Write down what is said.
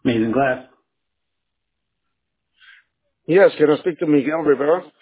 Amazing class. Yes, can I speak to Miguel Rivera?